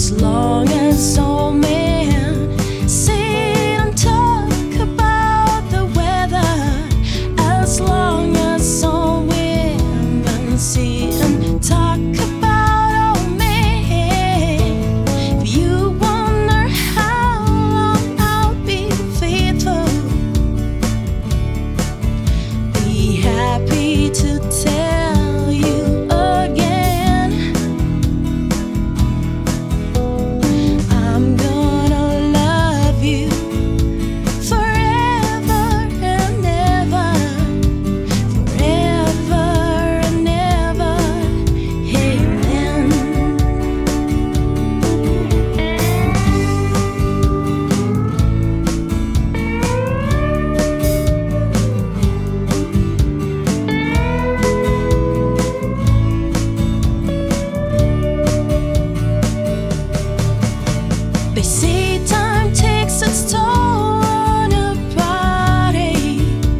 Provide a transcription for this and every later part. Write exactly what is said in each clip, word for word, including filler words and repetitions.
As long as old men sit and talk about the weather, as long as old women sit and talk about old men, if you wonder how long I'll be faithful, be happy to tell you again, I'm gonna love you forever and ever, forever and ever, amen. They say time takes its toll on a body,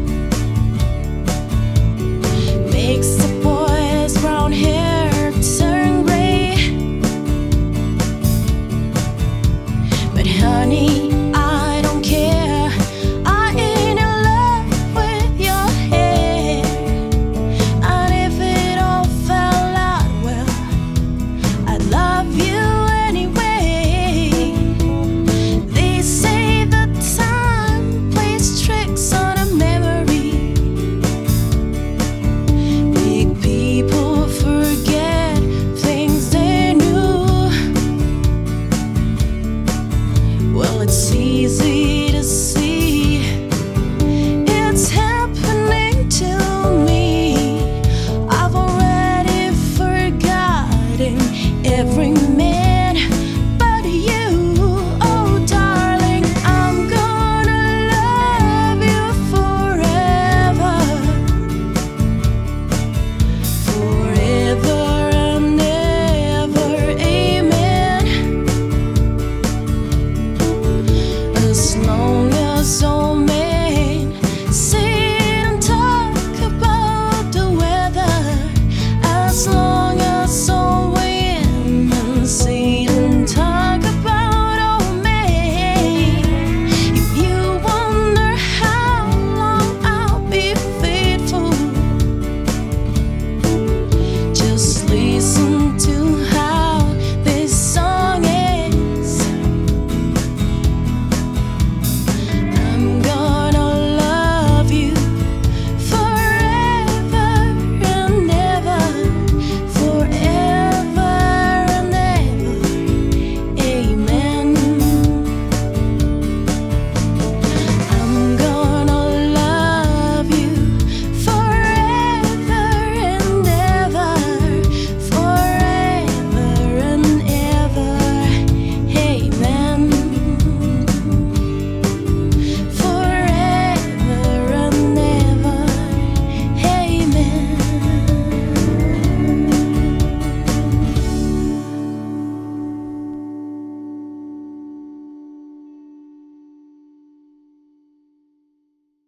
makes the boy's brown hair turn gray. But honey, I don't care, I ain't in love with your hair. And if it all fell out, well, I love you anyway. They say that time plays tricks on a memory. Big people forget things they knew. Well, it's easy to see it's happening to me. I've already forgotten every man.